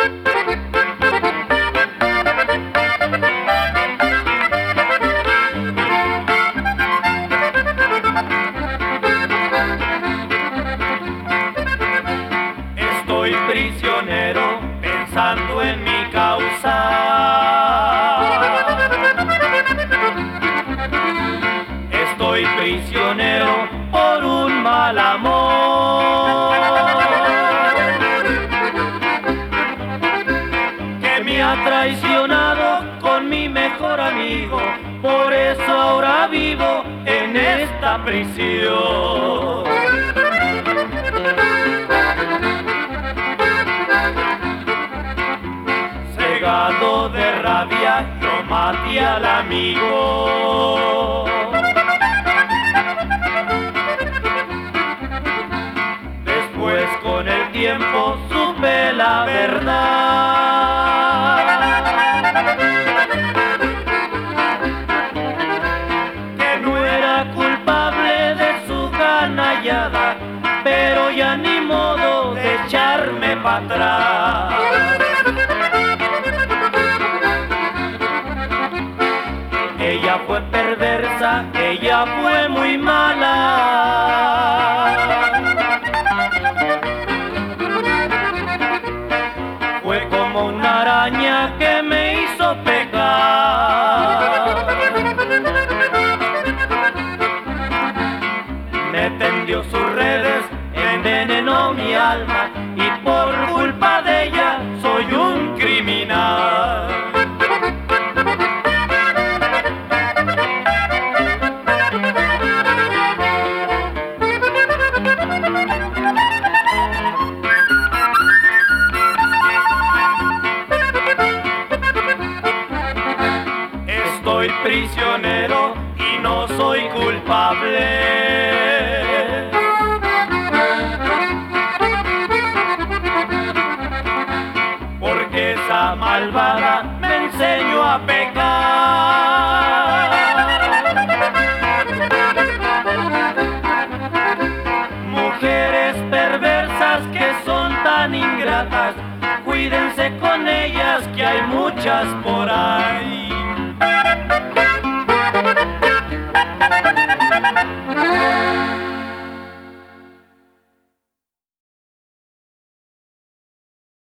Estoy prisionero pensando en mi causa. Estoy prisionero por un mal amor que me ha traicionado con mi mejor amigo. Por eso ahora vivo en esta prisión. Cegado de rabia, yo maté al amigo. Después con el tiempo supe la verdad, que no era culpable de su canallada, pero ya ni modo de echarme para atrás. Ella fue perversa, ella fue muy mala. Fue como una araña que me hizo pecar. Me tendió sus redes, envenenó mi alma y por culpa de ella soy un criminal. Soy prisionero y no soy culpable. Porque esa malvada me enseñó a pecar. Mujeres perversas que son tan ingratas, cuídense con ellas que hay muchas por